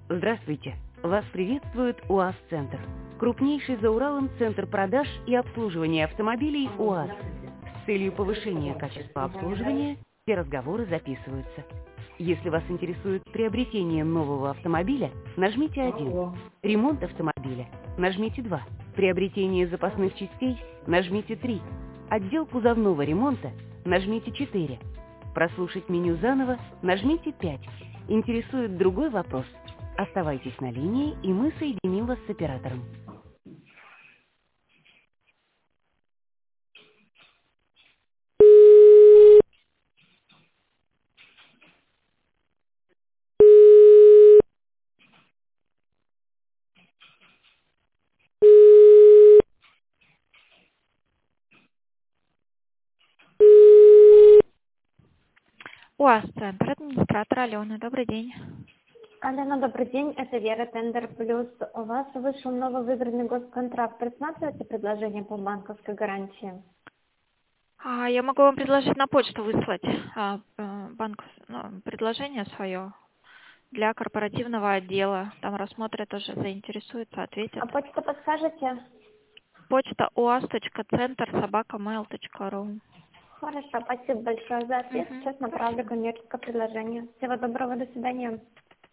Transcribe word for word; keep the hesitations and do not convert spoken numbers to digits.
Здравствуйте! Вас приветствует УАЗ-центр. Крупнейший за Уралом центр продаж и обслуживания автомобилей УАЗ. С целью повышения качества обслуживания все разговоры записываются. Если вас интересует приобретение нового автомобиля, нажмите один. Ремонт автомобиля, нажмите два. Приобретение запасных частей, нажмите три. Отдел кузовного ремонта, нажмите четыре. Прослушать меню заново, нажмите пять. Интересует другой вопрос? Оставайтесь на линии, и мы соединим вас с оператором. УАЗ-центр, администратор Алена. Добрый день. Алена, добрый день. Это Вера, Тендер Плюс. У вас вышел новый выигранный госконтракт. Рассматриваете предложение по банковской гарантии? А, я могу вам предложить на почту выслать а, э, банк, ну, предложение свое для корпоративного отдела. Там рассмотрят уже, заинтересуются, ответят. А почту подскажете? Почта уаз.центр собака mail точка ру. Хорошо, спасибо большое за ответ. Мгм. Сейчас направлю коммерческое предложение. Всего доброго, до свидания.